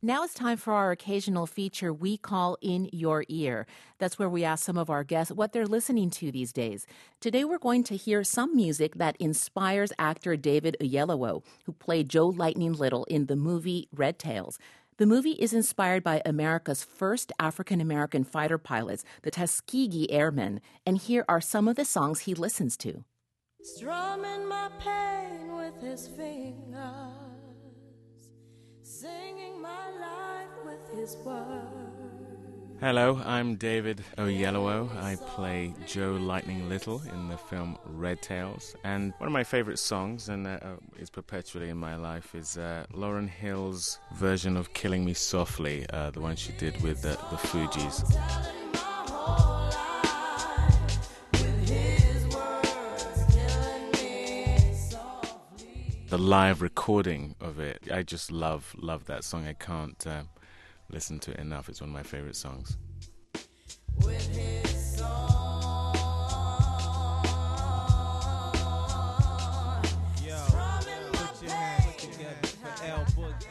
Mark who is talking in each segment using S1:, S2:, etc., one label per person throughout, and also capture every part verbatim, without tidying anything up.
S1: Now it's time for our occasional feature we call In Your Ear. That's where we ask some of our guests what they're listening to these days. Today we're going to hear some music that inspires actor David Oyelowo, who played Joe Lightning Little in the movie Red Tails. The movie is inspired by America's first African-American fighter pilots, the Tuskegee Airmen, and here are some of the songs he listens to.
S2: Strumming my pain with his fingers, singing my life with his words.
S3: Hello, I'm David Oyelowo. I play Joe Lightning Little in the film Red Tails. And one of my favorite songs, and uh, is perpetually in my life, is uh, Lauryn Hill's version of Killing Me Softly, uh, the one she did with uh, the Fugees. The live recording of it, I just love, love that song. I can't uh, listen to it enough. It's one of my favorite songs.
S2: With his song.
S4: Yo, put your hands together for L Boogie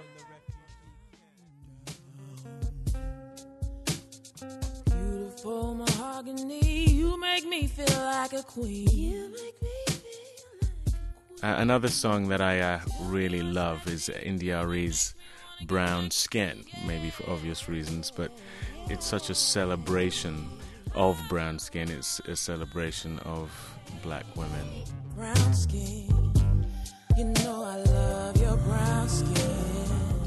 S4: from the Refugee.
S2: Beautiful mahogany, you make me feel like a queen. You make me
S3: Uh, another song that I uh, really love is India.Arie's Brown Skin, maybe for obvious reasons, but it's such a celebration of brown skin. It's a celebration of black women.
S2: brown skin. You know I love your brown skin.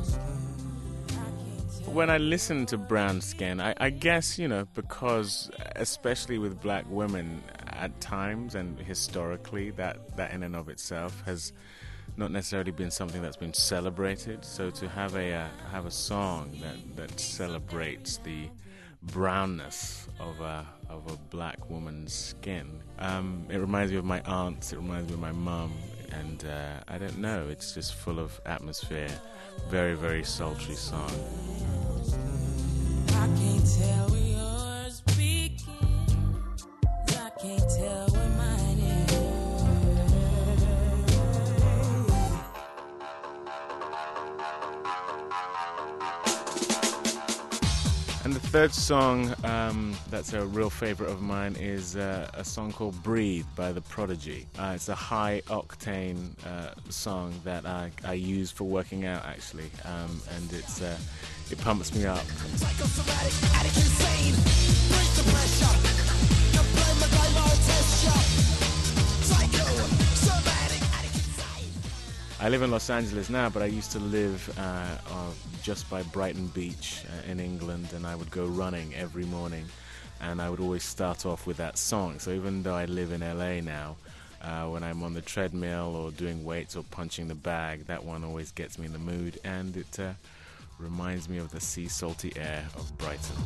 S3: When I listen to Brown Skin, I, I guess, you know, because especially with black women at times and historically, that, that in and of itself has not necessarily been something that's been celebrated. So to have a uh, have a song that, that celebrates the brownness of a of a black woman's skin, um, it reminds me of my aunts. It reminds me of my mum, and uh, I don't know. It's just full of atmosphere. Very, very sultry song.
S2: I can't tell where you're speaking. I can't tell where mine is.
S3: And the third song um, that's a real favorite of mine is uh, a song called Breathe by The Prodigy. Uh, it's a high-octane uh, song that I, I use for working out, actually, um, and it's uh, it pumps me up.
S5: Psychosomatic, addict, insane. Brings the pressure. You blame the guy, no test you. Psychosomatic, addict, insane.
S3: I live in Los Angeles now, but I used to live uh, uh, just by Brighton Beach uh, in England, and I would go running every morning, and I would always start off with that song. So even though I live in L A now, uh, when I'm on the treadmill or doing weights or punching the bag, that one always gets me in the mood, and it uh, reminds me of the sea salty air of Brighton.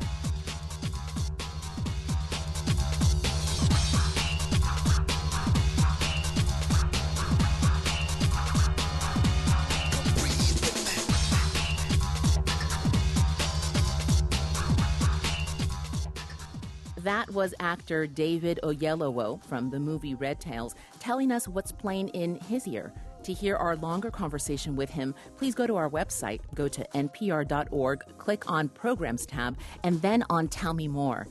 S1: That was actor David Oyelowo from the movie Red Tails telling us what's playing in his ear. To hear our longer conversation with him, please go to our website, go to N P R dot org, click on Programs tab, and then on Tell Me More.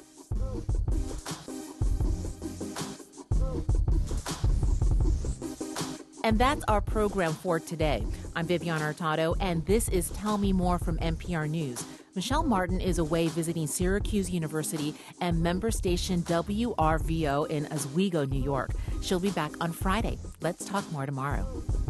S1: And that's our program for today. I'm Vivian Hurtado, and this is Tell Me More from N P R News. Michelle Martin is away visiting Syracuse University and member station W R V O in Oswego, New York. She'll be back on Friday. Let's talk more tomorrow.